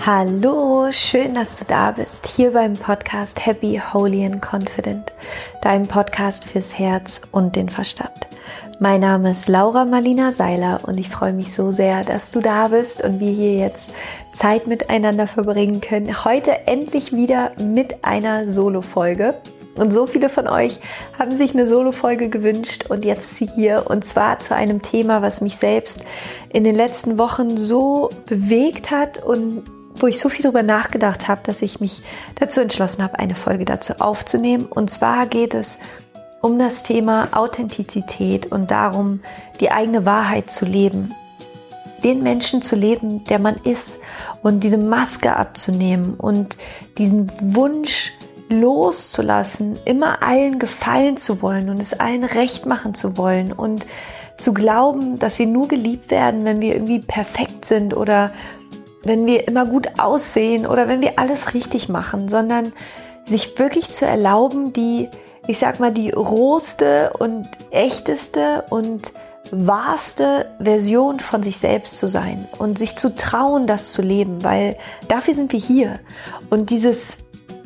Hallo, schön, dass du da bist, hier beim Podcast Happy, Holy and Confident, deinem Podcast fürs Herz und den Verstand. Mein Name ist Laura Marlina Seiler und ich freue mich so sehr, dass du da bist und wir hier jetzt Zeit miteinander verbringen können. Heute endlich wieder mit einer Solo-Folge. Und so viele von euch haben sich eine Solo-Folge gewünscht und jetzt ist sie hier. Und zwar zu einem Thema, was mich selbst in den letzten Wochen so bewegt hat und wo ich so viel darüber nachgedacht habe, dass ich mich dazu entschlossen habe, eine Folge dazu aufzunehmen. Und zwar geht es um das Thema Authentizität und darum, die eigene Wahrheit zu leben. Den Menschen zu leben, der man ist und diese Maske abzunehmen und diesen Wunsch loszulassen, immer allen gefallen zu wollen und es allen recht machen zu wollen und zu glauben, dass wir nur geliebt werden, wenn wir irgendwie perfekt sind oder wenn wir immer gut aussehen oder wenn wir alles richtig machen, sondern sich wirklich zu erlauben, die rohste und echteste und wahrste Version von sich selbst zu sein und sich zu trauen, das zu leben, weil dafür sind wir hier. Und dieses,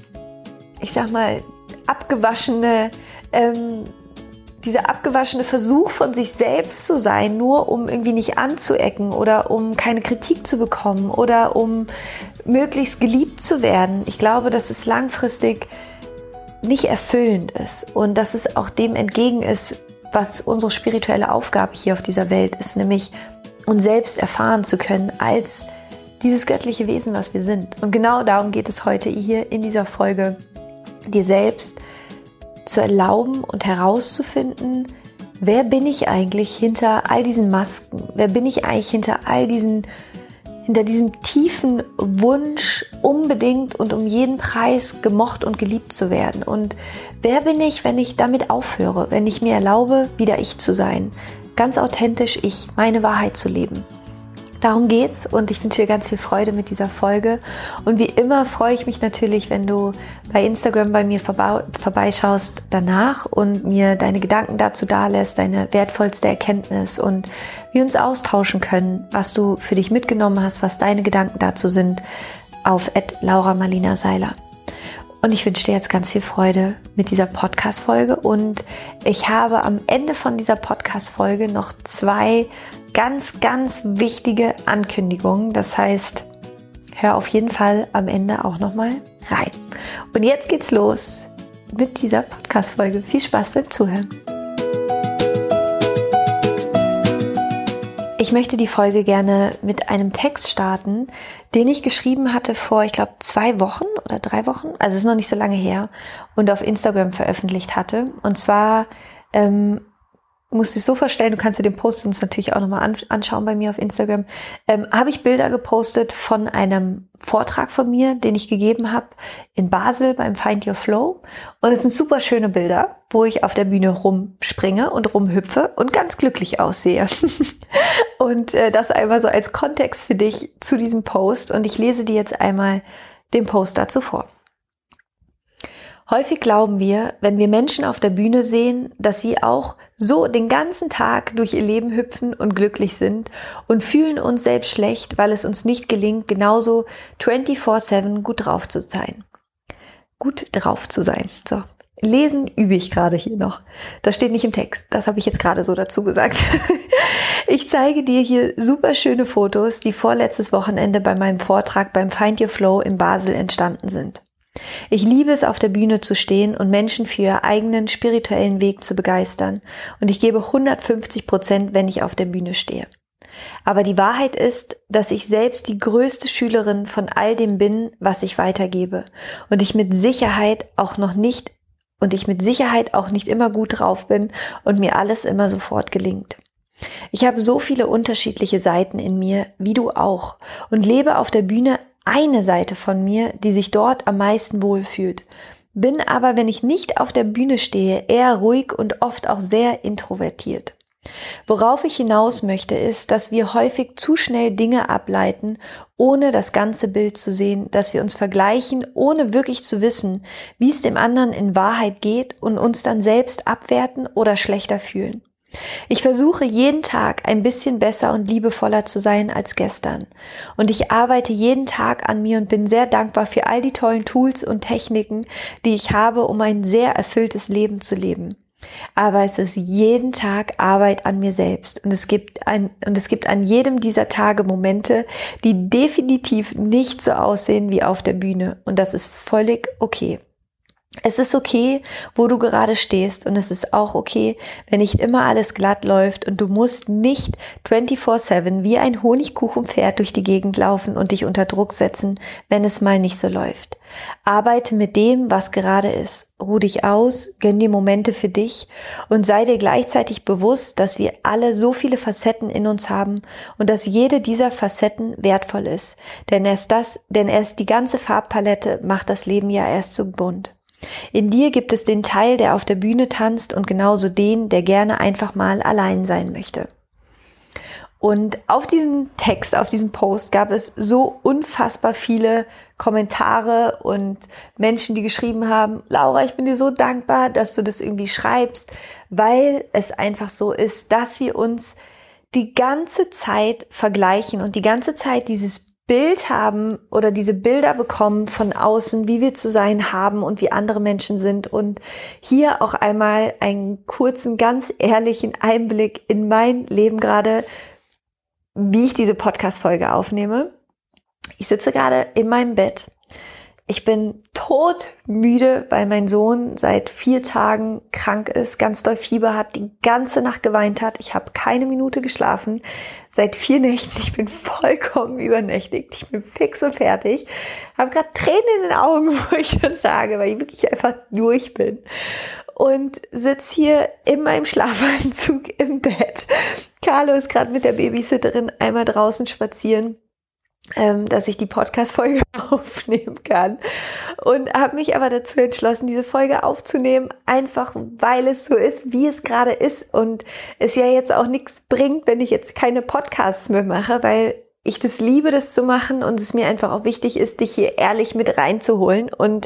dieser abgewaschene Versuch von sich selbst zu sein, nur um irgendwie nicht anzuecken oder um keine Kritik zu bekommen oder um möglichst geliebt zu werden. Ich glaube, dass es langfristig nicht erfüllend ist und dass es auch dem entgegen ist, was unsere spirituelle Aufgabe hier auf dieser Welt ist, nämlich uns selbst erfahren zu können als dieses göttliche Wesen, was wir sind. Und genau darum geht es heute hier in dieser Folge, dir selbst zu erlauben und herauszufinden, wer bin ich eigentlich hinter all diesen Masken? Wer bin ich eigentlich hinter diesem tiefen Wunsch, unbedingt und um jeden Preis gemocht und geliebt zu werden? Und wer bin ich, wenn ich damit aufhöre, wenn ich mir erlaube, wieder ich zu sein? Ganz authentisch ich, meine Wahrheit zu leben. Darum geht's und ich wünsche dir ganz viel Freude mit dieser Folge. Und wie immer freue ich mich natürlich, wenn du bei Instagram bei mir vorbeischaust danach und mir deine Gedanken dazu dalässt, deine wertvollste Erkenntnis und wir uns austauschen können, was du für dich mitgenommen hast, was deine Gedanken dazu sind, auf @LauraMarlinaSeiler. Und ich wünsche dir jetzt ganz viel Freude mit dieser Podcast-Folge und ich habe am Ende von dieser Podcast-Folge noch 2 ganz, ganz wichtige Ankündigungen. Das heißt, hör auf jeden Fall am Ende auch nochmal rein. Und jetzt geht's los mit dieser Podcast-Folge. Viel Spaß beim Zuhören. Ich möchte die Folge gerne mit einem Text starten, den ich geschrieben hatte vor, 2 Wochen oder 3 Wochen, also es ist noch nicht so lange her, und auf Instagram veröffentlicht hatte. Und zwar musst du es so vorstellen, du kannst dir den Post uns natürlich auch nochmal anschauen bei mir auf Instagram, habe ich Bilder gepostet von einem Vortrag von mir, den ich gegeben habe in Basel beim Find Your Flow. Und es sind super schöne Bilder, wo ich auf der Bühne rumspringe und rumhüpfe und ganz glücklich aussehe. Und das einmal so als Kontext für dich zu diesem Post. Und ich lese dir jetzt einmal den Post dazu vor. Häufig glauben wir, wenn wir Menschen auf der Bühne sehen, dass sie auch so den ganzen Tag durch ihr Leben hüpfen und glücklich sind und fühlen uns selbst schlecht, weil es uns nicht gelingt, genauso 24/7 gut drauf zu sein. Gut drauf zu sein. So. Lesen übe ich gerade hier noch. Das steht nicht im Text. Das habe ich jetzt gerade so dazu gesagt. Ich zeige dir hier super schöne Fotos, die vorletztes Wochenende bei meinem Vortrag beim Find Your Flow in Basel entstanden sind. Ich liebe es, auf der Bühne zu stehen und Menschen für ihren eigenen spirituellen Weg zu begeistern. Und ich gebe 150%, wenn ich auf der Bühne stehe. Aber die Wahrheit ist, dass ich selbst die größte Schülerin von all dem bin, was ich weitergebe. Und ich mit Sicherheit auch nicht immer gut drauf bin und mir alles immer sofort gelingt. Ich habe so viele unterschiedliche Seiten in mir, wie du auch, und lebe auf der Bühne eine Seite von mir, die sich dort am meisten wohlfühlt. Bin aber, wenn ich nicht auf der Bühne stehe, eher ruhig und oft auch sehr introvertiert. Worauf ich hinaus möchte, ist, dass wir häufig zu schnell Dinge ableiten, ohne das ganze Bild zu sehen, dass wir uns vergleichen, ohne wirklich zu wissen, wie es dem anderen in Wahrheit geht und uns dann selbst abwerten oder schlechter fühlen. Ich versuche jeden Tag ein bisschen besser und liebevoller zu sein als gestern. Und ich arbeite jeden Tag an mir und bin sehr dankbar für all die tollen Tools und Techniken, die ich habe, um ein sehr erfülltes Leben zu leben. Aber es ist jeden Tag Arbeit an mir selbst und es gibt an jedem dieser Tage Momente, die definitiv nicht so aussehen wie auf der Bühne und das ist völlig okay. Es ist okay, wo du gerade stehst und es ist auch okay, wenn nicht immer alles glatt läuft und du musst nicht 24/7 wie ein Honigkuchenpferd durch die Gegend laufen und dich unter Druck setzen, wenn es mal nicht so läuft. Arbeite mit dem, was gerade ist. Ruh dich aus, gönn dir Momente für dich und sei dir gleichzeitig bewusst, dass wir alle so viele Facetten in uns haben und dass jede dieser Facetten wertvoll ist. Denn erst die ganze Farbpalette macht das Leben ja erst so bunt. In dir gibt es den Teil, der auf der Bühne tanzt und genauso den, der gerne einfach mal allein sein möchte. Und auf diesem Text, auf diesem Post gab es so unfassbar viele Kommentare und Menschen, die geschrieben haben, Laura, ich bin dir so dankbar, dass du das irgendwie schreibst, weil es einfach so ist, dass wir uns die ganze Zeit vergleichen und die ganze Zeit dieses Bild haben oder diese Bilder bekommen von außen, wie wir zu sein haben und wie andere Menschen sind. Und hier auch einmal einen kurzen, ganz ehrlichen Einblick in mein Leben gerade, wie ich diese Podcast-Folge aufnehme. Ich sitze gerade in meinem Bett. Ich bin todmüde, weil mein Sohn seit 4 Tagen krank ist, ganz doll Fieber hat, die ganze Nacht geweint hat. Ich habe keine Minute geschlafen, seit 4 Nächten. Ich bin vollkommen übernächtigt. Ich bin fix und fertig. Habe gerade Tränen in den Augen, wo ich das sage, weil ich wirklich einfach durch bin. Und sitze hier in meinem Schlafanzug im Bett. Carlo ist gerade mit der Babysitterin einmal draußen spazieren, dass ich die Podcast-Folge aufnehmen kann und habe mich aber dazu entschlossen, diese Folge aufzunehmen, einfach weil es so ist, wie es gerade ist und es ja jetzt auch nichts bringt, wenn ich jetzt keine Podcasts mehr mache, weil ich das liebe, das zu machen und es mir einfach auch wichtig ist, dich hier ehrlich mit reinzuholen und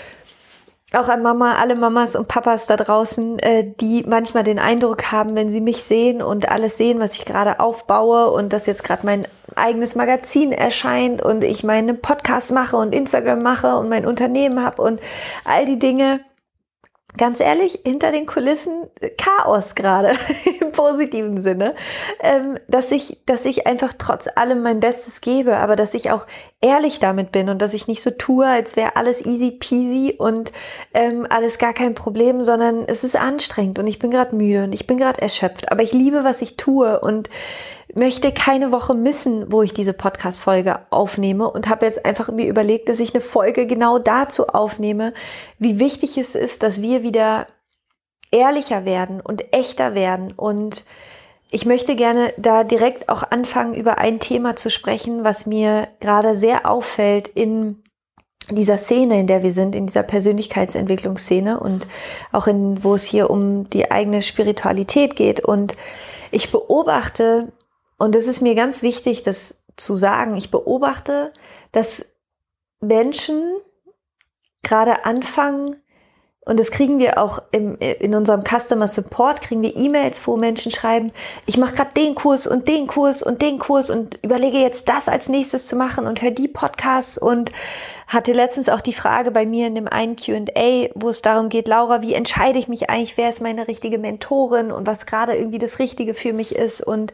auch an alle Mamas und Papas da draußen, die manchmal den Eindruck haben, wenn sie mich sehen und alles sehen, was ich gerade aufbaue und dass jetzt gerade mein eigenes Magazin erscheint und ich meinen Podcast mache und Instagram mache und mein Unternehmen habe und all die Dinge. Ganz ehrlich, hinter den Kulissen Chaos gerade, im positiven Sinne, dass ich einfach trotz allem mein Bestes gebe, aber dass ich auch ehrlich damit bin und dass ich nicht so tue, als wäre alles easy peasy und alles gar kein Problem, sondern es ist anstrengend und ich bin gerade müde und ich bin gerade erschöpft, aber ich liebe, was ich tue und möchte keine Woche missen, wo ich diese Podcast-Folge aufnehme und habe jetzt einfach mir überlegt, dass ich eine Folge genau dazu aufnehme, wie wichtig es ist, dass wir wieder ehrlicher werden und echter werden. Und ich möchte gerne da direkt auch anfangen, über ein Thema zu sprechen, was mir gerade sehr auffällt in dieser Szene, in der wir sind, in dieser Persönlichkeitsentwicklungsszene und auch wo es hier um die eigene Spiritualität geht. Und ich beobachte, und es ist mir ganz wichtig, das zu sagen, ich beobachte, dass Menschen gerade anfangen, und das kriegen wir auch in unserem Customer Support, kriegen wir E-Mails, wo Menschen schreiben, ich mache gerade den Kurs und den Kurs und den Kurs und überlege jetzt das als nächstes zu machen und höre die Podcasts und hatte letztens auch die Frage bei mir in dem einen Q&A, wo es darum geht, Laura, wie entscheide ich mich eigentlich, wer ist meine richtige Mentorin und was gerade irgendwie das Richtige für mich ist. Und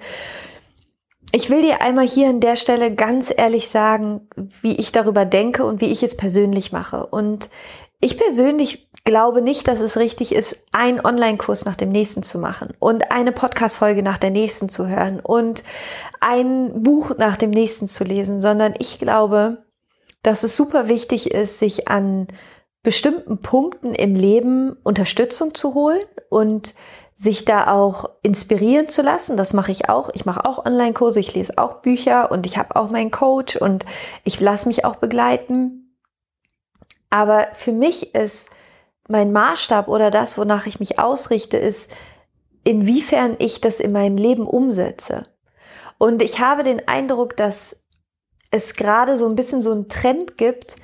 ich will dir einmal hier an der Stelle ganz ehrlich sagen, wie ich darüber denke und wie ich es persönlich mache. Und ich persönlich glaube nicht, dass es richtig ist, einen Online-Kurs nach dem nächsten zu machen und eine Podcast-Folge nach der nächsten zu hören und ein Buch nach dem nächsten zu lesen, sondern ich glaube, dass es super wichtig ist, sich an bestimmten Punkten im Leben Unterstützung zu holen und sich da auch inspirieren zu lassen. Das mache ich auch. Ich mache auch Online-Kurse, ich lese auch Bücher und ich habe auch meinen Coach und ich lasse mich auch begleiten. Aber für mich ist mein Maßstab oder das, wonach ich mich ausrichte, ist, inwiefern ich das in meinem Leben umsetze. Und ich habe den Eindruck, dass es gerade so ein bisschen so einen Trend gibt,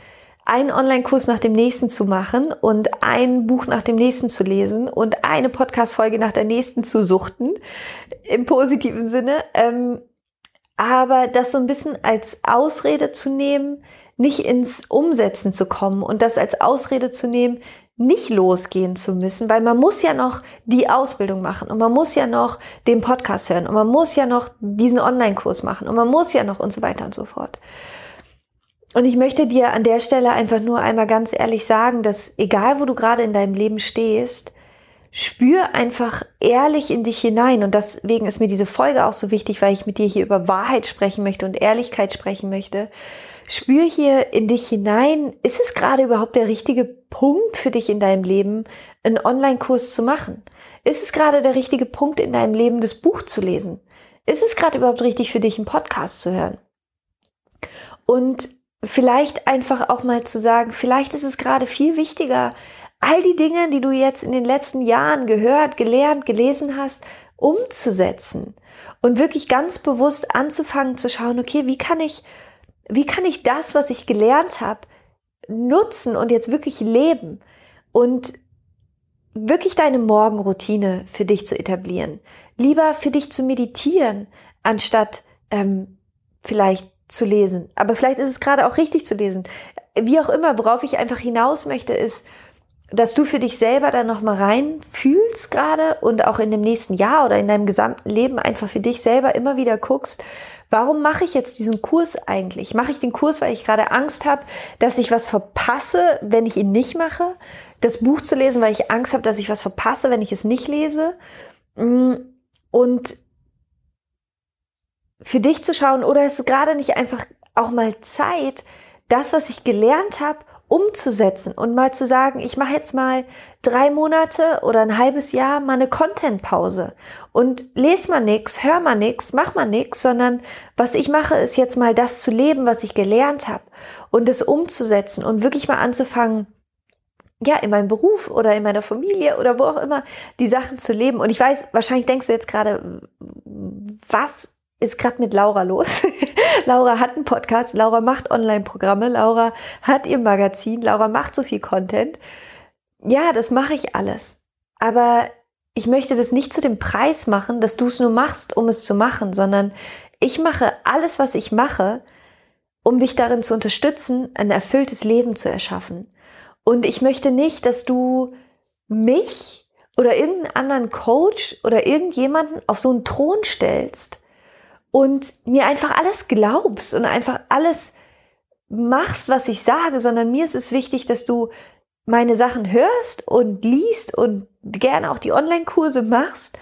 einen Online-Kurs nach dem nächsten zu machen und ein Buch nach dem nächsten zu lesen und eine Podcast-Folge nach der nächsten zu suchten, im positiven Sinne. Aber das so ein bisschen als Ausrede zu nehmen, nicht ins Umsetzen zu kommen und das als Ausrede zu nehmen, nicht losgehen zu müssen, weil man muss ja noch die Ausbildung machen und man muss ja noch den Podcast hören und man muss ja noch diesen Online-Kurs machen und man muss ja noch und so weiter und so fort. Und ich möchte dir an der Stelle einfach nur einmal ganz ehrlich sagen, dass egal wo du gerade in deinem Leben stehst, spür einfach ehrlich in dich hinein. Und deswegen ist mir diese Folge auch so wichtig, weil ich mit dir hier über Wahrheit sprechen möchte und Ehrlichkeit sprechen möchte. Spür hier in dich hinein, ist es gerade überhaupt der richtige Punkt für dich in deinem Leben, einen Online-Kurs zu machen? Ist es gerade der richtige Punkt in deinem Leben, das Buch zu lesen? Ist es gerade überhaupt richtig für dich, einen Podcast zu hören? Und vielleicht einfach auch mal zu sagen, vielleicht ist es gerade viel wichtiger, all die Dinge, die du jetzt in den letzten Jahren gehört, gelernt, gelesen hast, umzusetzen und wirklich ganz bewusst anzufangen zu schauen, okay, wie kann ich das, was ich gelernt habe, nutzen und jetzt wirklich leben und wirklich deine Morgenroutine für dich zu etablieren. Lieber für dich zu meditieren, anstatt vielleicht zu lesen. Aber vielleicht ist es gerade auch richtig zu lesen. Wie auch immer, worauf ich einfach hinaus möchte, ist, dass du für dich selber da nochmal reinfühlst gerade und auch in dem nächsten Jahr oder in deinem gesamten Leben einfach für dich selber immer wieder guckst, warum mache ich jetzt diesen Kurs eigentlich? Mache ich den Kurs, weil ich gerade Angst habe, dass ich was verpasse, wenn ich ihn nicht mache? Das Buch zu lesen, weil ich Angst habe, dass ich was verpasse, wenn ich es nicht lese? Und für dich zu schauen, oder ist es gerade nicht einfach auch mal Zeit, das, was ich gelernt habe, umzusetzen und mal zu sagen, ich mache jetzt mal 3 Monate oder ein halbes Jahr mal eine Content-Pause und lese mal nichts, hör mal nichts, mach mal nichts, sondern was ich mache, ist jetzt mal das zu leben, was ich gelernt habe und das umzusetzen und wirklich mal anzufangen, ja, in meinem Beruf oder in meiner Familie oder wo auch immer, die Sachen zu leben. Und ich weiß, wahrscheinlich denkst du jetzt gerade, was ist gerade mit Laura los? Laura hat einen Podcast, Laura macht Online-Programme, Laura hat ihr Magazin, Laura macht so viel Content. Ja, das mache ich alles. Aber ich möchte das nicht zu dem Preis machen, dass du es nur machst, um es zu machen, sondern ich mache alles, was ich mache, um dich darin zu unterstützen, ein erfülltes Leben zu erschaffen. Und ich möchte nicht, dass du mich oder irgendeinen anderen Coach oder irgendjemanden auf so einen Thron stellst und mir einfach alles glaubst und einfach alles machst, was ich sage, sondern mir ist es wichtig, dass du meine Sachen hörst und liest und gerne auch die Online-Kurse machst,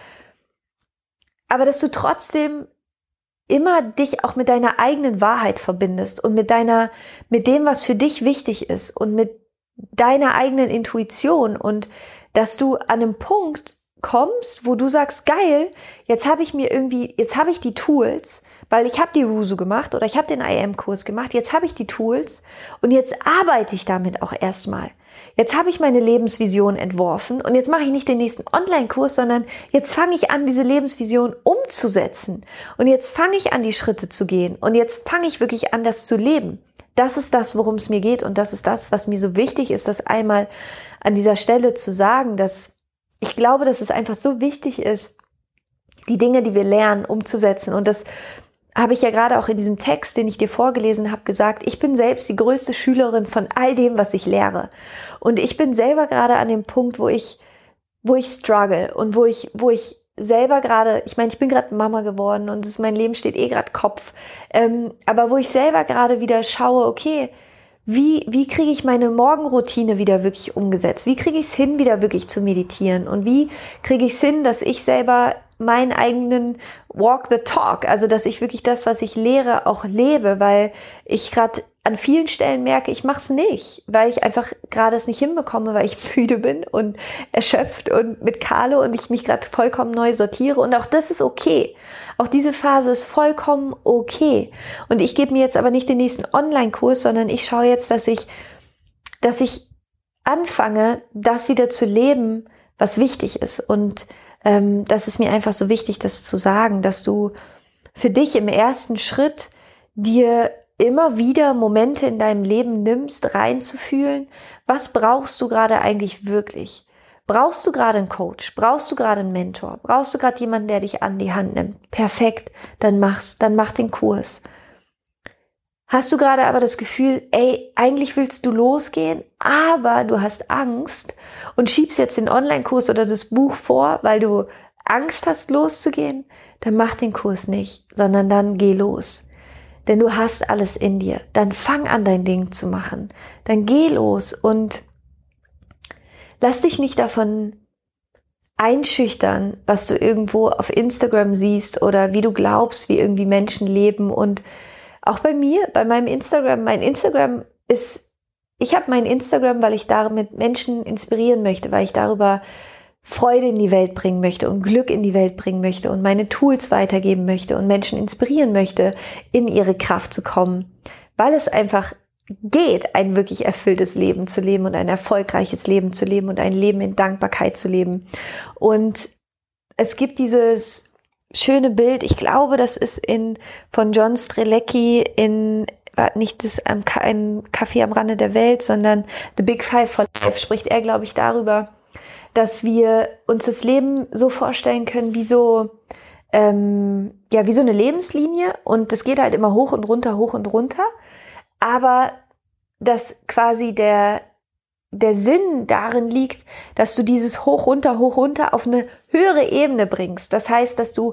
aber dass du trotzdem immer dich auch mit deiner eigenen Wahrheit verbindest und mit dem, was für dich wichtig ist und mit deiner eigenen Intuition und dass du an einem Punkt kommst, wo du sagst, geil, jetzt habe ich die Tools, weil ich habe die Rusu gemacht oder ich habe den IM-Kurs gemacht, jetzt habe ich die Tools und jetzt arbeite ich damit auch erstmal. Jetzt habe ich meine Lebensvision entworfen und jetzt mache ich nicht den nächsten Online-Kurs, sondern jetzt fange ich an, diese Lebensvision umzusetzen und jetzt fange ich an, die Schritte zu gehen und jetzt fange ich wirklich an, das zu leben. Das ist das, worum es mir geht und das ist das, was mir so wichtig ist, das einmal an dieser Stelle zu sagen, dass ich glaube, dass es einfach so wichtig ist, die Dinge, die wir lernen, umzusetzen. Und das habe ich ja gerade auch in diesem Text, den ich dir vorgelesen habe, gesagt. Ich bin selbst die größte Schülerin von all dem, was ich lehre. Und ich bin selber gerade an dem Punkt, wo ich struggle und wo ich selber gerade, ich meine, ich bin gerade Mama geworden und mein Leben steht gerade Kopf. Aber wo ich selber gerade wieder schaue, okay, wie kriege ich meine Morgenroutine wieder wirklich umgesetzt? Wie kriege ich es hin, wieder wirklich zu meditieren? Und wie kriege ich es hin, dass ich selber meinen eigenen Walk the Talk, also dass ich wirklich das, was ich lehre, auch lebe, weil ich gerade an vielen Stellen merke, ich mache es nicht, weil ich einfach gerade es nicht hinbekomme, weil ich müde bin und erschöpft und mit Carlo und ich mich gerade vollkommen neu sortiere und auch das ist okay. Auch diese Phase ist vollkommen okay. Und ich gebe mir jetzt aber nicht den nächsten Online-Kurs, sondern ich schaue jetzt, dass ich anfange, das wieder zu leben, was wichtig ist. Und das ist mir einfach so wichtig, das zu sagen, dass du für dich im ersten Schritt dir immer wieder Momente in deinem Leben nimmst, reinzufühlen, was brauchst du gerade eigentlich wirklich? Brauchst du gerade einen Coach? Brauchst du gerade einen Mentor? Brauchst du gerade jemanden, der dich an die Hand nimmt? Perfekt, dann mach den Kurs. Hast du gerade aber das Gefühl, ey, eigentlich willst du losgehen, aber du hast Angst und schiebst jetzt den Online-Kurs oder das Buch vor, weil du Angst hast, loszugehen? Dann mach den Kurs nicht, sondern dann geh los. Denn du hast alles in dir. Dann fang an, dein Ding zu machen. Dann geh los und lass dich nicht davon einschüchtern, was du irgendwo auf Instagram siehst oder wie du glaubst, wie irgendwie Menschen leben. Und auch bei mir, bei meinem Instagram, ich habe mein Instagram, weil ich damit Menschen inspirieren möchte, weil ich darüber Freude in die Welt bringen möchte und Glück in die Welt bringen möchte und meine Tools weitergeben möchte und Menschen inspirieren möchte, in ihre Kraft zu kommen, weil es einfach geht, ein wirklich erfülltes Leben zu leben und ein erfolgreiches Leben zu leben und ein Leben in Dankbarkeit zu leben. Und es gibt dieses schöne Bild, ich glaube, das ist von John Strelecki nicht ein Café am Rande der Welt, sondern The Big Five for Life, spricht er, glaube ich, darüber, dass wir uns das Leben so vorstellen können wie so eine Lebenslinie und das geht halt immer hoch und runter, aber dass quasi der Sinn darin liegt, dass du dieses hoch, runter auf eine höhere Ebene bringst. Das heißt, dass du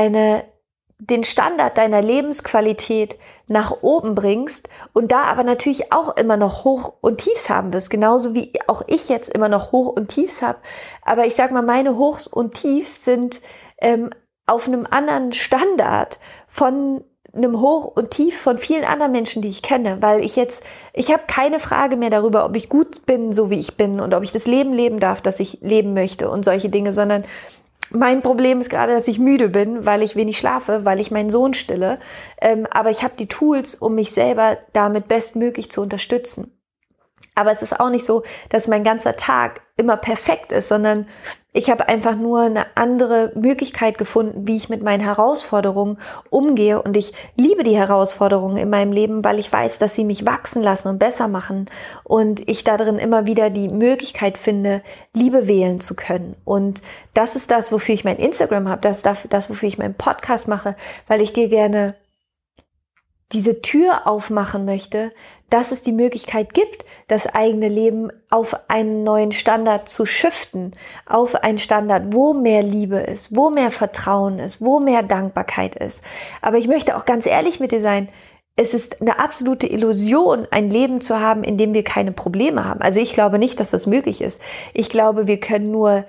den Standard deiner Lebensqualität nach oben bringst und da aber natürlich auch immer noch Hoch und Tiefs haben wirst, genauso wie auch ich jetzt immer noch Hoch und Tiefs habe. Aber ich sag mal, meine Hochs und Tiefs sind auf einem anderen Standard von einem Hoch und Tief von vielen anderen Menschen, die ich kenne, weil ich habe keine Frage mehr darüber, ob ich gut bin, so wie ich bin und ob ich das Leben leben darf, das ich leben möchte und solche Dinge, sondern mein Problem ist gerade, dass ich müde bin, weil ich wenig schlafe, weil ich meinen Sohn stille. Aber ich habe die Tools, um mich selber damit bestmöglich zu unterstützen. Aber es ist auch nicht so, dass mein ganzer Tag immer perfekt ist, sondern ich habe einfach nur eine andere Möglichkeit gefunden, wie ich mit meinen Herausforderungen umgehe. Und ich liebe die Herausforderungen in meinem Leben, weil ich weiß, dass sie mich wachsen lassen und besser machen. Und ich darin immer wieder die Möglichkeit finde, Liebe wählen zu können. Und das ist das, wofür ich mein Instagram habe. Das ist das, wofür ich meinen Podcast mache, weil ich dir gerne diese Tür aufmachen möchte, dass es die Möglichkeit gibt, das eigene Leben auf einen neuen Standard zu shiften, auf einen Standard, wo mehr Liebe ist, wo mehr Vertrauen ist, wo mehr Dankbarkeit ist. Aber ich möchte auch ganz ehrlich mit dir sein, es ist eine absolute Illusion, ein Leben zu haben, in dem wir keine Probleme haben. Also ich glaube nicht, dass das möglich ist. Ich glaube, wir können nur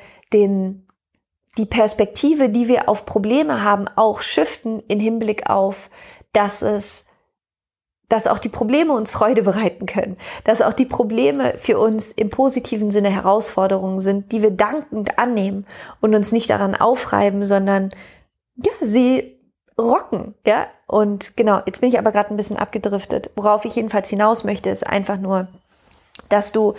die Perspektive, die wir auf Probleme haben, auch shiften in Hinblick auf, dass auch die Probleme uns Freude bereiten können, dass auch die Probleme für uns im positiven Sinne Herausforderungen sind, die wir dankend annehmen und uns nicht daran aufreiben, sondern sie rocken. Ja? Und genau, jetzt bin ich aber gerade ein bisschen abgedriftet. Worauf ich jedenfalls hinaus möchte, ist einfach nur, dass du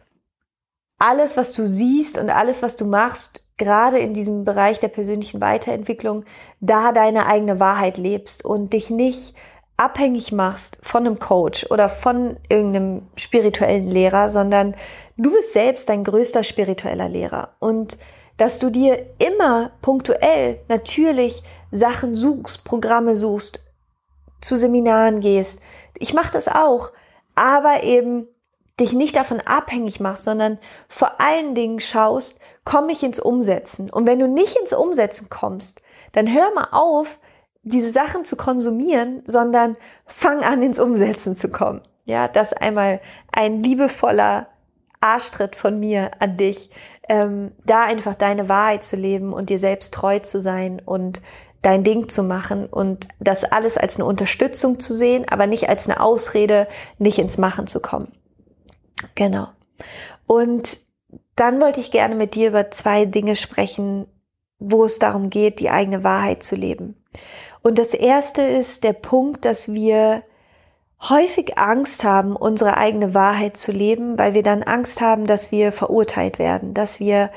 alles, was du siehst und alles, was du machst, gerade in diesem Bereich der persönlichen Weiterentwicklung, da deine eigene Wahrheit lebst und dich nicht abhängig machst von einem Coach oder von irgendeinem spirituellen Lehrer, sondern du bist selbst dein größter spiritueller Lehrer und dass du dir immer punktuell natürlich Sachen suchst, Programme suchst, zu Seminaren gehst. Ich mache das auch, aber eben dich nicht davon abhängig machst, sondern vor allen Dingen schaust, komme ich ins Umsetzen? Und wenn du nicht ins Umsetzen kommst, dann hör mal auf, diese Sachen zu konsumieren, sondern fang an, ins Umsetzen zu kommen. Ja, das einmal ein liebevoller Arschtritt von mir an dich, da einfach deine Wahrheit zu leben und dir selbst treu zu sein und dein Ding zu machen und das alles als eine Unterstützung zu sehen, aber nicht als eine Ausrede, nicht ins Machen zu kommen. Genau. Und dann wollte ich gerne mit dir über 2 Dinge sprechen, wo es darum geht, die eigene Wahrheit zu leben. Und das erste ist der Punkt, dass wir häufig Angst haben, unsere eigene Wahrheit zu leben, weil wir dann Angst haben, dass wir verurteilt werden, dass wir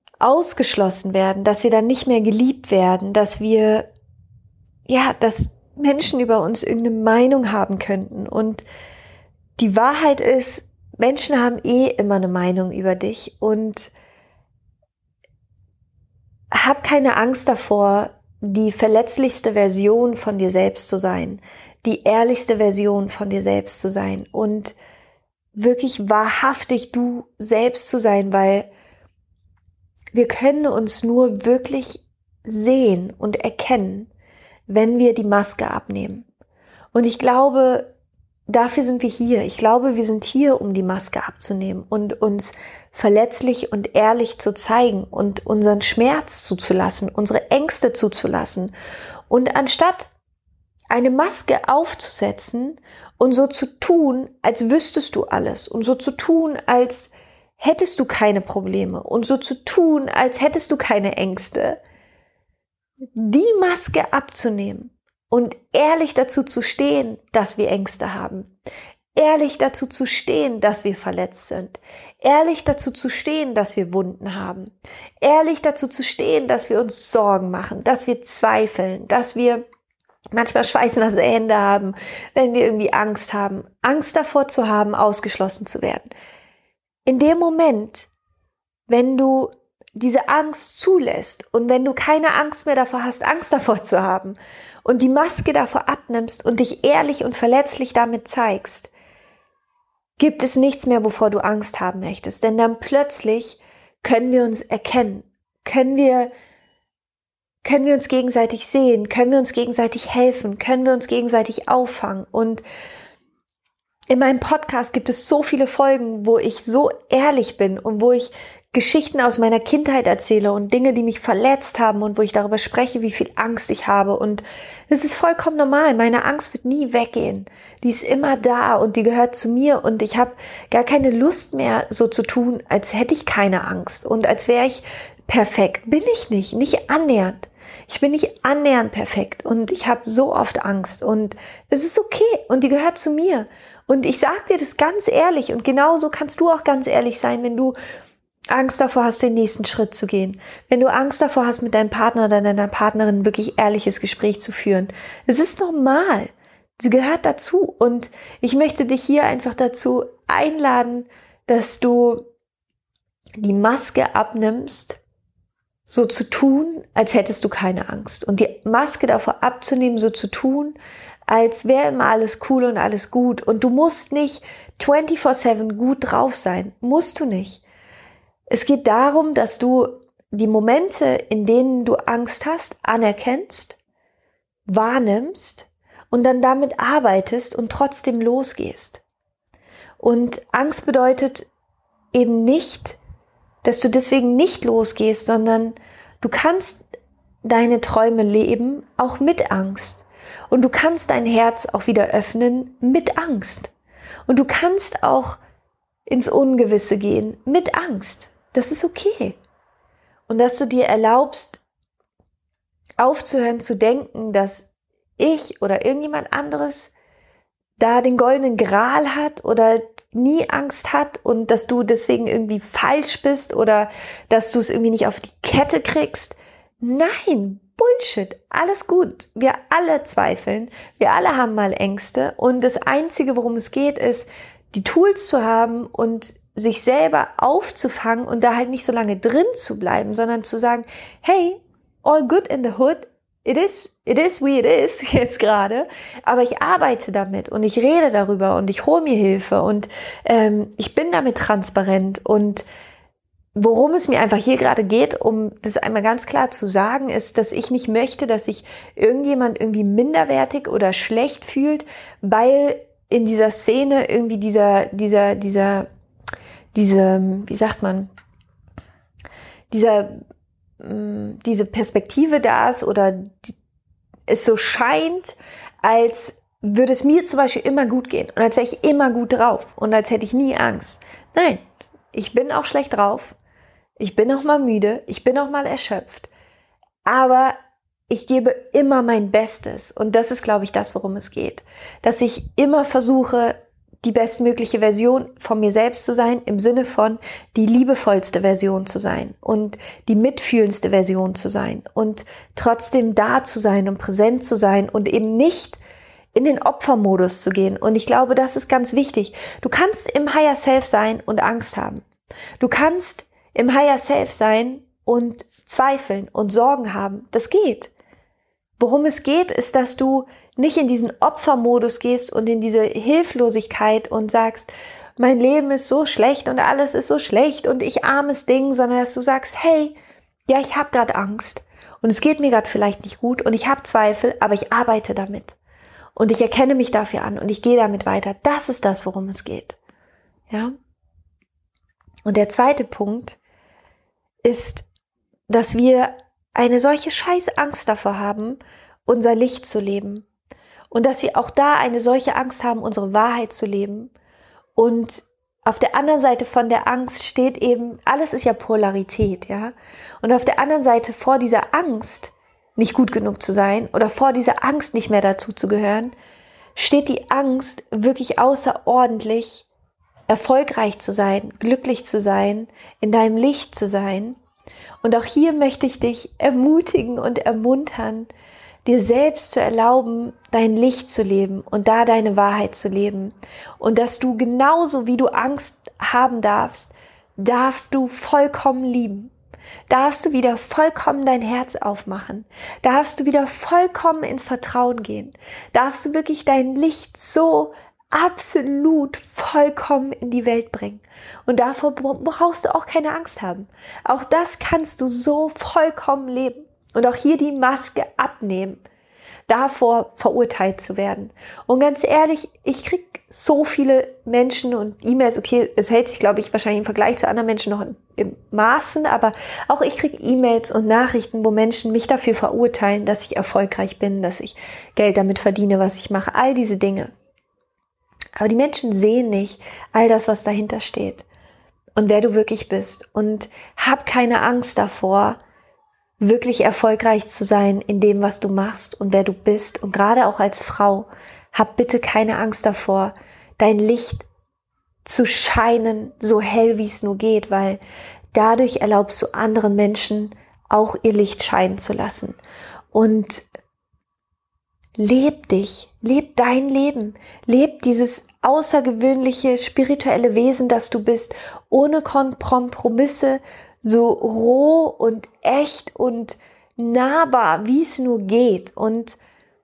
ausgeschlossen werden, dass wir dann nicht mehr geliebt werden, dass Menschen über uns irgendeine Meinung haben könnten. Und die Wahrheit ist, Menschen haben immer eine Meinung über dich. Und hab keine Angst davor, die verletzlichste Version von dir selbst zu sein, die ehrlichste Version von dir selbst zu sein und wirklich wahrhaftig du selbst zu sein, weil wir können uns nur wirklich sehen und erkennen, wenn wir die Maske abnehmen. Und ich glaube, dafür sind wir hier. Ich glaube, wir sind hier, um die Maske abzunehmen und uns verletzlich und ehrlich zu zeigen und unseren Schmerz zuzulassen, unsere Ängste zuzulassen. Und anstatt eine Maske aufzusetzen und so zu tun, als wüsstest du alles und so zu tun, als hättest du keine Probleme und so zu tun, als hättest du keine Ängste, die Maske abzunehmen und ehrlich dazu zu stehen, dass wir Ängste haben. Ehrlich dazu zu stehen, dass wir verletzt sind. Ehrlich dazu zu stehen, dass wir Wunden haben. Ehrlich dazu zu stehen, dass wir uns Sorgen machen, dass wir zweifeln, dass wir manchmal schweißnasse Hände haben, wenn wir irgendwie Angst haben. Angst davor zu haben, ausgeschlossen zu werden. In dem Moment, wenn du diese Angst zulässt und wenn du keine Angst mehr davor hast, Angst davor zu haben und die Maske davor abnimmst und dich ehrlich und verletzlich damit zeigst, gibt es nichts mehr, wovor du Angst haben möchtest. Denn dann plötzlich können wir uns erkennen, können wir uns gegenseitig sehen, können wir uns gegenseitig helfen, können wir uns gegenseitig auffangen. Und in meinem Podcast gibt es so viele Folgen, wo ich so ehrlich bin und wo ich Geschichten aus meiner Kindheit erzähle und Dinge, die mich verletzt haben und wo ich darüber spreche, wie viel Angst ich habe. Und das ist vollkommen normal. Meine Angst wird nie weggehen. Die ist immer da und die gehört zu mir und ich habe gar keine Lust mehr, so zu tun, als hätte ich keine Angst und als wäre ich perfekt. Bin ich nicht annähernd. Ich bin nicht annähernd perfekt und ich habe so oft Angst und es ist okay und die gehört zu mir. Und ich sage dir das ganz ehrlich und genauso kannst du auch ganz ehrlich sein, wenn du Angst davor hast, den nächsten Schritt zu gehen. Wenn du Angst davor hast, mit deinem Partner oder deiner Partnerin wirklich ehrliches Gespräch zu führen. Es ist normal. Sie gehört dazu. Und ich möchte dich hier einfach dazu einladen, dass du die Maske abnimmst, so zu tun, als hättest du keine Angst. Und die Maske davor abzunehmen, so zu tun, als wäre immer alles cool und alles gut. Und du musst nicht 24/7 gut drauf sein. Musst du nicht. Es geht darum, dass du die Momente, in denen du Angst hast, anerkennst, wahrnimmst und dann damit arbeitest und trotzdem losgehst. Und Angst bedeutet eben nicht, dass du deswegen nicht losgehst, sondern du kannst deine Träume leben, auch mit Angst. Und du kannst dein Herz auch wieder öffnen mit Angst. Und du kannst auch ins Ungewisse gehen mit Angst. Das ist okay. Und dass du dir erlaubst, aufzuhören zu denken, dass ich oder irgendjemand anderes da den goldenen Gral hat oder nie Angst hat und dass du deswegen irgendwie falsch bist oder dass du es irgendwie nicht auf die Kette kriegst. Nein, Bullshit, alles gut. Wir alle zweifeln, wir alle haben mal Ängste und das Einzige, worum es geht, ist, die Tools zu haben und sich selber aufzufangen und da halt nicht so lange drin zu bleiben, sondern zu sagen, hey, all good in the hood, it is wie it is jetzt gerade, aber ich arbeite damit und ich rede darüber und ich hole mir Hilfe und ich bin damit transparent und worum es mir einfach hier gerade geht, um das einmal ganz klar zu sagen, ist, dass ich nicht möchte, dass sich irgendjemand irgendwie minderwertig oder schlecht fühlt, weil in dieser Szene irgendwie diese, wie sagt man, diese Perspektive da ist oder es so scheint, als würde es mir zum Beispiel immer gut gehen und als wäre ich immer gut drauf und als hätte ich nie Angst. Nein, ich bin auch schlecht drauf, ich bin auch mal müde, ich bin auch mal erschöpft, aber ich gebe immer mein Bestes und das ist, glaube ich, das, worum es geht, dass ich immer versuche, die bestmögliche Version von mir selbst zu sein, im Sinne von die liebevollste Version zu sein und die mitfühlendste Version zu sein und trotzdem da zu sein und präsent zu sein und eben nicht in den Opfermodus zu gehen. Und ich glaube, das ist ganz wichtig. Du kannst im Higher Self sein und Angst haben. Du kannst im Higher Self sein und zweifeln und Sorgen haben. Das geht. Worum es geht, ist, dass du nicht in diesen Opfermodus gehst und in diese Hilflosigkeit und sagst, mein Leben ist so schlecht und alles ist so schlecht und ich armes Ding, sondern dass du sagst, hey, ja, ich habe gerade Angst und es geht mir gerade vielleicht nicht gut und ich habe Zweifel, aber ich arbeite damit und ich erkenne mich dafür an und ich gehe damit weiter. Das ist das, worum es geht. Ja? Und der zweite Punkt ist, dass wir eine solche scheiß Angst davor haben, unser Licht zu leben. Und dass wir auch da eine solche Angst haben, unsere Wahrheit zu leben. Und auf der anderen Seite von der Angst steht eben, alles ist ja Polarität, ja. Und auf der anderen Seite vor dieser Angst, nicht gut genug zu sein oder vor dieser Angst nicht mehr dazu zu gehören, steht die Angst, wirklich außerordentlich erfolgreich zu sein, glücklich zu sein, in deinem Licht zu sein. Und auch hier möchte ich dich ermutigen und ermuntern, dir selbst zu erlauben, dein Licht zu leben und da deine Wahrheit zu leben. Und dass du genauso wie du Angst haben darfst, darfst du vollkommen lieben. Darfst du wieder vollkommen dein Herz aufmachen. Darfst du wieder vollkommen ins Vertrauen gehen. Darfst du wirklich dein Licht so absolut vollkommen in die Welt bringen. Und davor brauchst du auch keine Angst haben. Auch das kannst du so vollkommen leben. Und auch hier die Maske abnehmen, davor verurteilt zu werden. Und ganz ehrlich, ich kriege so viele Menschen und E-Mails, okay, es hält sich, glaube ich, wahrscheinlich im Vergleich zu anderen Menschen noch im Maßen, aber auch ich kriege E-Mails und Nachrichten, wo Menschen mich dafür verurteilen, dass ich erfolgreich bin, dass ich Geld damit verdiene, was ich mache, all diese Dinge. Aber die Menschen sehen nicht all das, was dahinter steht und wer du wirklich bist. Und hab keine Angst davor, wirklich erfolgreich zu sein in dem, was du machst und wer du bist. Und gerade auch als Frau, hab bitte keine Angst davor, dein Licht zu scheinen, so hell wie es nur geht, weil dadurch erlaubst du anderen Menschen auch ihr Licht scheinen zu lassen. Und leb dich, leb dein Leben, leb dieses außergewöhnliche spirituelle Wesen, das du bist, ohne Kompromisse, so roh und echt und nahbar, wie es nur geht. Und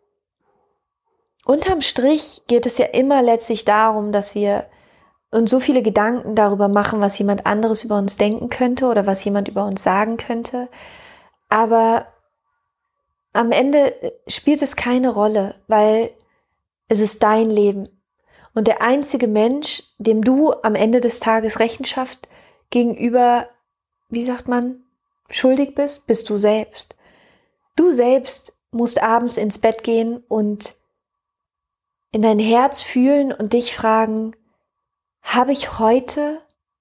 unterm Strich geht es ja immer letztlich darum, dass wir uns so viele Gedanken darüber machen, was jemand anderes über uns denken könnte oder was jemand über uns sagen könnte. Aber am Ende spielt es keine Rolle, weil es ist dein Leben. Und der einzige Mensch, dem du am Ende des Tages Rechenschaft gegenüber, wie sagt man, schuldig bist du selbst. Du selbst musst abends ins Bett gehen und in dein Herz fühlen und dich fragen, habe ich heute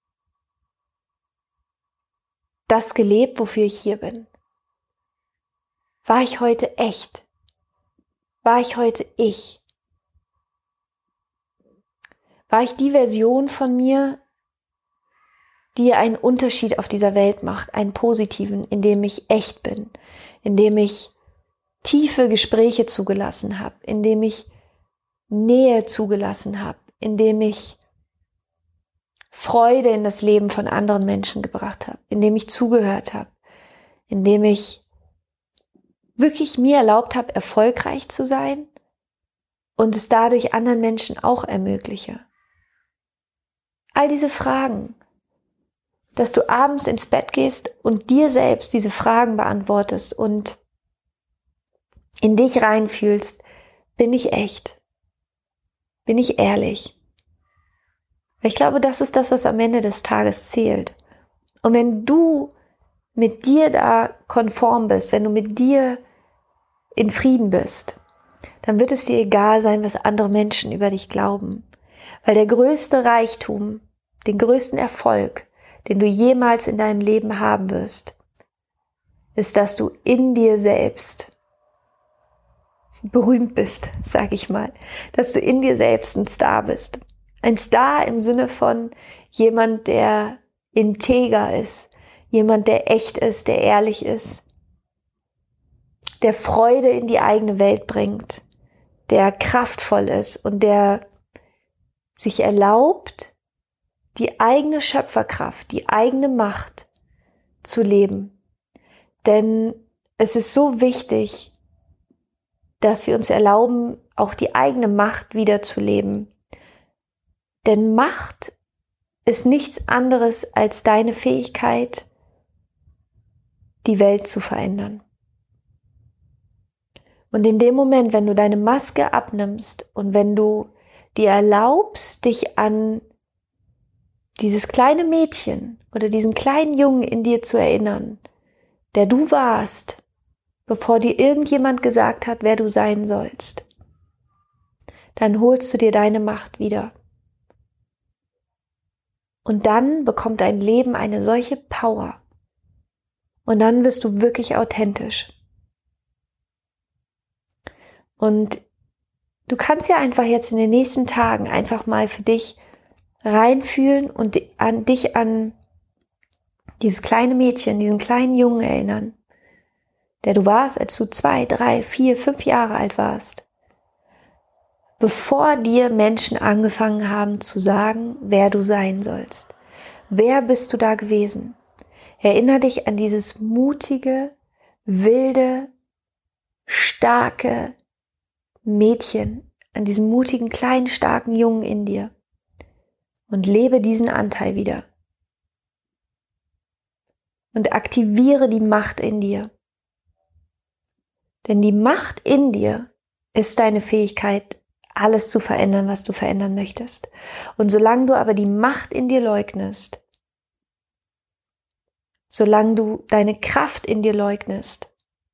das gelebt, wofür ich hier bin? War ich heute echt? War ich heute ich? War ich die Version von mir, die einen Unterschied auf dieser Welt macht, einen positiven, in dem ich echt bin, in dem ich tiefe Gespräche zugelassen habe, in dem ich Nähe zugelassen habe, in dem ich Freude in das Leben von anderen Menschen gebracht habe, in dem ich zugehört habe, in dem ich wirklich mir erlaubt habe, erfolgreich zu sein und es dadurch anderen Menschen auch ermögliche. All diese Fragen, dass du abends ins Bett gehst und dir selbst diese Fragen beantwortest und in dich reinfühlst, bin ich echt? Bin ich ehrlich? Ich glaube, das ist das, was am Ende des Tages zählt. Und wenn du mit dir da konform bist, wenn du mit dir in Frieden bist, dann wird es dir egal sein, was andere Menschen über dich glauben. Weil der größte Reichtum, den größten Erfolg, den du jemals in deinem Leben haben wirst, ist, dass du in dir selbst berühmt bist, sag ich mal. Dass du in dir selbst ein Star bist. Ein Star im Sinne von jemand, der integer ist, jemand, der echt ist, der ehrlich ist, der Freude in die eigene Welt bringt, der kraftvoll ist und der sich erlaubt, die eigene Schöpferkraft, die eigene Macht zu leben. Denn es ist so wichtig, dass wir uns erlauben, auch die eigene Macht wiederzuleben. Denn Macht ist nichts anderes als deine Fähigkeit, die Welt zu verändern. Und in dem Moment, wenn du deine Maske abnimmst und wenn du dir erlaubst, dich an dieses kleine Mädchen oder diesen kleinen Jungen in dir zu erinnern, der du warst, bevor dir irgendjemand gesagt hat, wer du sein sollst, dann holst du dir deine Macht wieder. Und dann bekommt dein Leben eine solche Power. Und dann wirst du wirklich authentisch. Und du kannst ja einfach jetzt in den nächsten Tagen einfach mal für dich reinfühlen und dich an dieses kleine Mädchen, diesen kleinen Jungen erinnern, der du warst, als du 2, 3, 4, 5 Jahre alt warst. Bevor dir Menschen angefangen haben zu sagen, wer du sein sollst. Wer bist du da gewesen? Erinnere dich an dieses mutige, wilde, starke Mädchen, an diesen mutigen, kleinen, starken Jungen in dir und lebe diesen Anteil wieder. Und aktiviere die Macht in dir. Denn die Macht in dir ist deine Fähigkeit, alles zu verändern, was du verändern möchtest. Und solange du aber die Macht in dir leugnest, solange du deine Kraft in dir leugnest,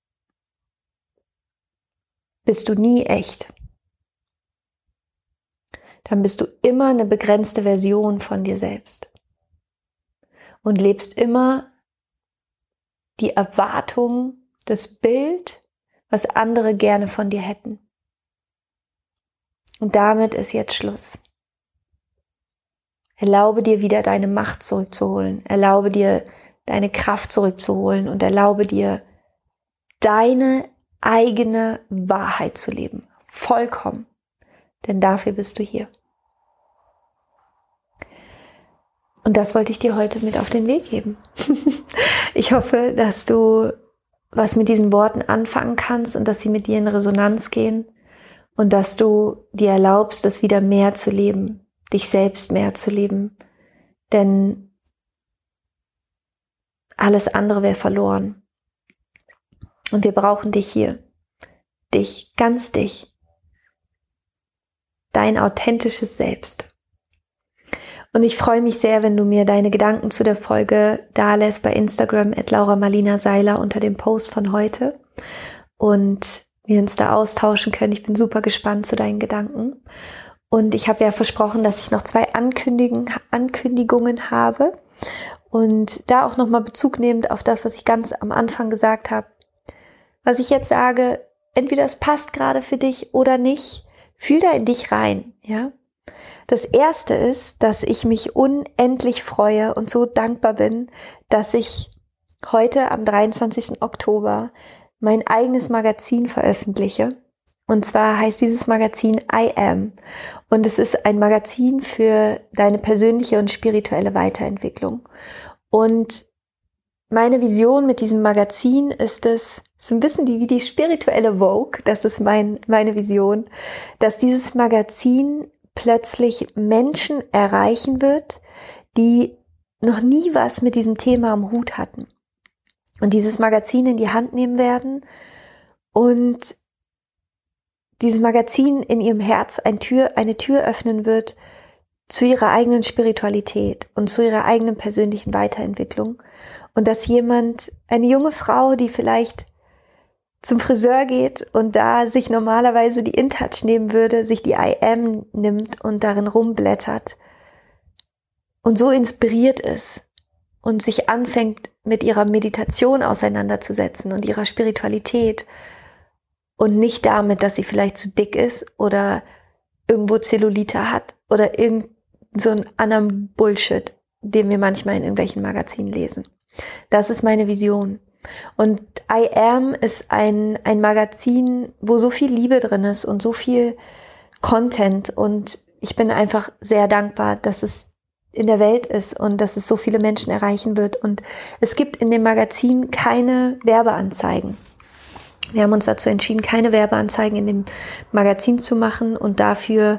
bist du nie echt. Dann bist du immer eine begrenzte Version von dir selbst und lebst immer die Erwartung, das Bild, was andere gerne von dir hätten. Und damit ist jetzt Schluss. Erlaube dir wieder deine Macht zurückzuholen. Erlaube dir deine Kraft zurückzuholen und erlaube dir deine eigene Wahrheit zu leben. Vollkommen. Denn dafür bist du hier. Und das wollte ich dir heute mit auf den Weg geben. Ich hoffe, dass du was mit diesen Worten anfangen kannst und dass sie mit dir in Resonanz gehen und dass du dir erlaubst, das wieder mehr zu leben, dich selbst mehr zu leben. Denn alles andere wäre verloren. Und wir brauchen dich hier. Dich, ganz dich. Dein authentisches Selbst. Und ich freue mich sehr, wenn du mir deine Gedanken zu der Folge dalässt bei Instagram @LauraMarlina-Seiler unter dem Post von heute. Und wir uns da austauschen können. Ich bin super gespannt zu deinen Gedanken. Und ich habe ja versprochen, dass ich noch 2 Ankündigungen habe. Und da auch nochmal Bezug nehmend auf das, was ich ganz am Anfang gesagt habe. Was ich jetzt sage, entweder es passt gerade für dich oder nicht, fühl da in dich rein, ja. Das erste ist, dass ich mich unendlich freue und so dankbar bin, dass ich heute am 23. Oktober mein eigenes Magazin veröffentliche. Und zwar heißt dieses Magazin I Am. Und es ist ein Magazin für deine persönliche und spirituelle Weiterentwicklung. Und meine Vision mit diesem Magazin ist es, so ein bisschen wie die spirituelle Vogue, das ist meine Vision, dass dieses Magazin plötzlich Menschen erreichen wird, die noch nie was mit diesem Thema am Hut hatten. Und dieses Magazin in die Hand nehmen werden und dieses Magazin in ihrem Herz eine Tür öffnen wird zu ihrer eigenen Spiritualität und zu ihrer eigenen persönlichen Weiterentwicklung. Und dass eine junge Frau, die vielleicht zum Friseur geht und da sich normalerweise die InTouch nehmen würde, sich die I Am nimmt und darin rumblättert und so inspiriert ist und sich anfängt, mit ihrer Meditation auseinanderzusetzen und ihrer Spiritualität und nicht damit, dass sie vielleicht zu dick ist oder irgendwo Zellulite hat oder so einen anderen Bullshit, den wir manchmal in irgendwelchen Magazinen lesen. Das ist meine Vision. Und I Am ist ein Magazin, wo so viel Liebe drin ist und so viel Content, und ich bin einfach sehr dankbar, dass es in der Welt ist und dass es so viele Menschen erreichen wird. Und es gibt in dem Magazin keine Werbeanzeigen. Wir haben uns dazu entschieden, keine Werbeanzeigen in dem Magazin zu machen und dafür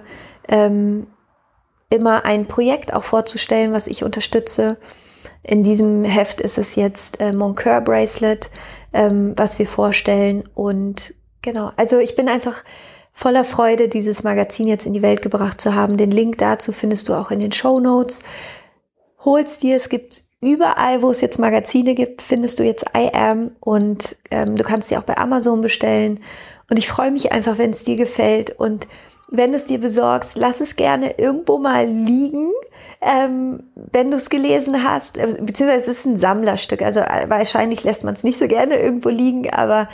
immer ein Projekt auch vorzustellen, was ich unterstütze. In diesem Heft ist es jetzt Mon Cœur Bracelet, was wir vorstellen. Und genau, also ich bin einfach voller Freude, dieses Magazin jetzt in die Welt gebracht zu haben. Den Link dazu findest du auch in den Shownotes. Hol's dir, es gibt überall, wo es jetzt Magazine gibt, findest du jetzt I Am, und du kannst sie auch bei Amazon bestellen. Und ich freue mich einfach, wenn es dir gefällt, und wenn du es dir besorgst, lass es gerne irgendwo mal liegen, wenn du es gelesen hast, beziehungsweise es ist ein Sammlerstück, also wahrscheinlich lässt man es nicht so gerne irgendwo liegen, aber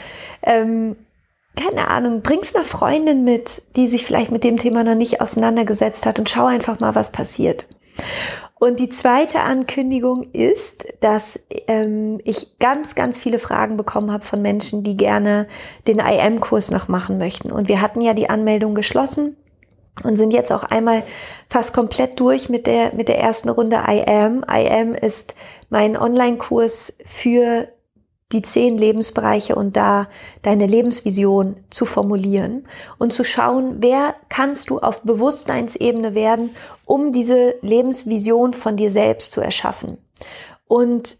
keine Ahnung, bring's einer Freundin mit, die sich vielleicht mit dem Thema noch nicht auseinandergesetzt hat, und schau einfach mal, was passiert. Und die zweite Ankündigung ist, dass ich ganz, ganz viele Fragen bekommen habe von Menschen, die gerne den I Am-Kurs noch machen möchten. Und wir hatten ja die Anmeldung geschlossen und sind jetzt auch einmal fast komplett durch mit der ersten Runde I Am. I Am ist mein Online-Kurs für die 10 Lebensbereiche und da deine Lebensvision zu formulieren und zu schauen, wer kannst du auf Bewusstseinsebene werden, um diese Lebensvision von dir selbst zu erschaffen. Und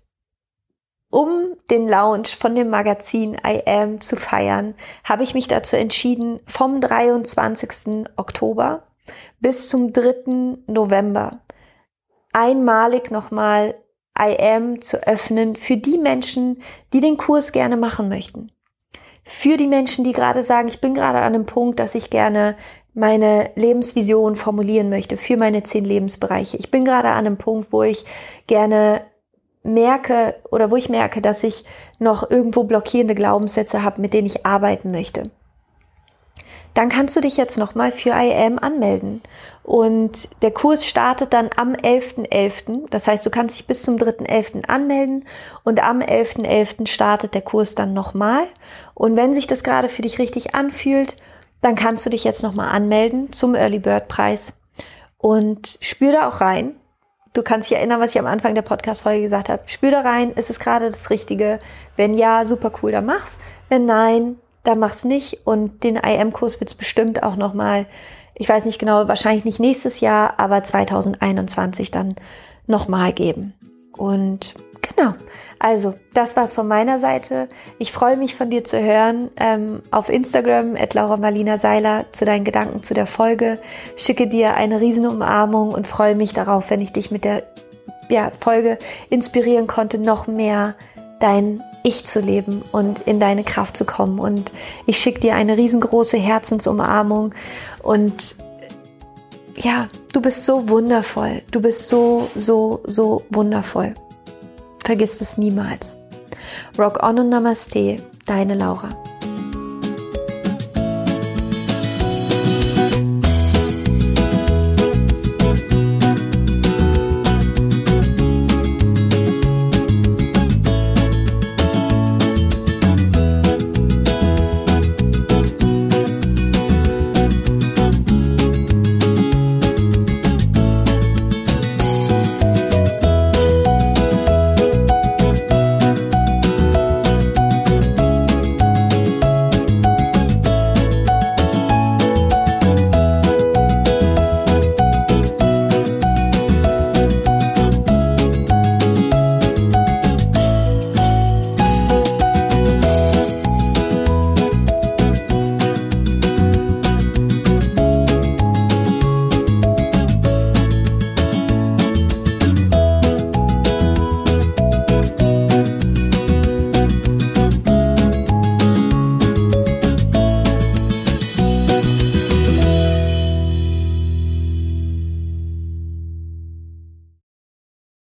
um den Launch von dem Magazin I Am zu feiern, habe ich mich dazu entschieden, vom 23. Oktober bis zum 3. November einmalig nochmal I Am zu öffnen für die Menschen, die den Kurs gerne machen möchten. Für die Menschen, die gerade sagen, ich bin gerade an einem Punkt, dass ich gerne meine Lebensvision formulieren möchte für meine 10 Lebensbereiche. Ich bin gerade an einem Punkt, wo ich gerne merke, dass ich noch irgendwo blockierende Glaubenssätze habe, mit denen ich arbeiten möchte. Dann kannst du dich jetzt nochmal für I Am anmelden. Und der Kurs startet dann am 11.11. Das heißt, du kannst dich bis zum 3.11. anmelden und am 11.11. startet der Kurs dann nochmal. Und wenn sich das gerade für dich richtig anfühlt, dann kannst du dich jetzt nochmal anmelden zum Early Bird Preis und spür da auch rein. Du kannst dich erinnern, was ich am Anfang der Podcast-Folge gesagt habe. Spür da rein, ist es gerade das Richtige? Wenn ja, super cool, dann mach's. Wenn nein, dann mach's nicht. Und den I Am-Kurs wird es bestimmt auch nochmal, ich weiß nicht genau, wahrscheinlich nicht nächstes Jahr, aber 2021 dann nochmal geben. Und genau, also das war's von meiner Seite. Ich freue mich, von dir zu hören auf Instagram @LauraMarlina-Seiler zu deinen Gedanken zu der Folge. Schicke dir eine riesen Umarmung und freue mich darauf, wenn ich dich mit der Folge inspirieren konnte, noch mehr dein Ich zu leben und in deine Kraft zu kommen. Und ich schicke dir eine riesengroße Herzensumarmung. Und ja, du bist so wundervoll. Du bist so, so, so wundervoll. Vergiss es niemals. Rock on und Namaste, deine Laura.